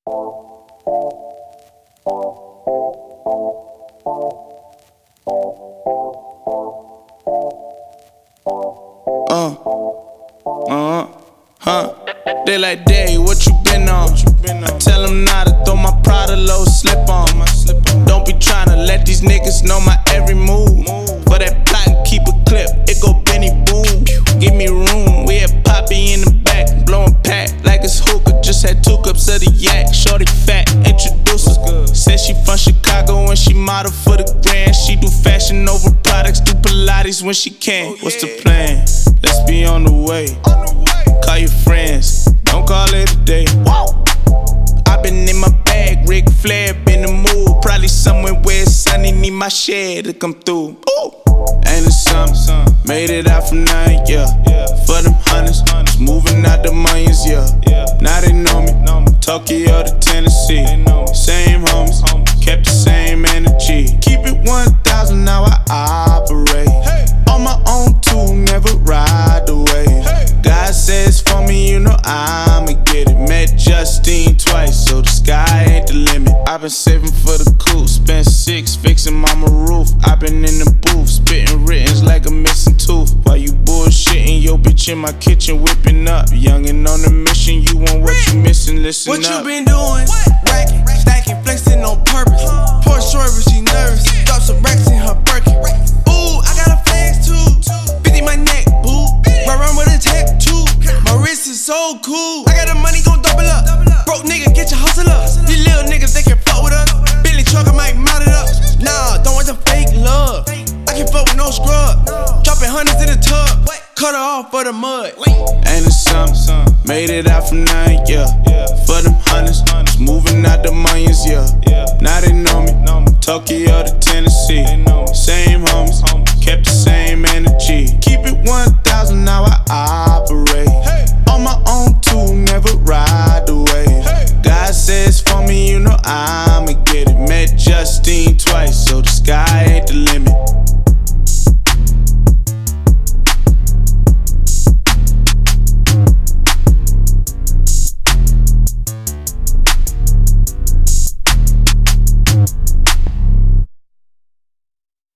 They like, Day, what you been on? I tell them not to throw my Prada low slip on. Don't be tryna let these niggas know my every move. For that plot and keep a clip, it go Benny boom. Give me room, we had Poppy in the back, blowing pack like it's hookah. Just had 2 cups of the yak, shorty fat, introduce her. Said she from Chicago and she model for the grand. She do fashion over products, do Pilates when she can. What's the plan? Let's be on the way. Call your friends, don't call it a day. I been in my bag, Ric Flair been the mood. Probably somewhere where it's sunny, need my share to come through. Ain't it something? Made it out from 9, yeah. For them hundreds, just moving out the millions, yeah. Now they know me, Tokyo to Tennessee. Same homies, kept the same energy. Keep it 1,000, now I operate. On my own too, never ride away. God says for me, you know I'ma get it. Met Justine twice, so the sky ain't the limit. I've been saving for the coupe, spent 6 fixing mama roof. I've been in the booth, spitting writtens like a missing tooth. While you bullshitting, your bitch in my kitchen whipping up. Youngin' on a mission, you want what you missing, listen what up. What you been doing? Racking, stacking, flexing on purpose. Poor short, but she nervous. Drop some racks in her Birkin. Ooh, I got a flex too. 50 my neck, boo. Run around with a tattoo. My wrist is so cool. I got the money, gon' double up. Broke nigga, get your hustle up. These little niggas, they can fuck with us. Billy truck, I might mount it up. Nah, don't want the fake love. I can fuck with no scrub. Dropping hundreds in the tub. Cut her off for the mud. Ain't it something? Made it out from 9, yeah. For them hundreds, just moving out the millions, yeah. Now they know me, Tokyo to Tennessee.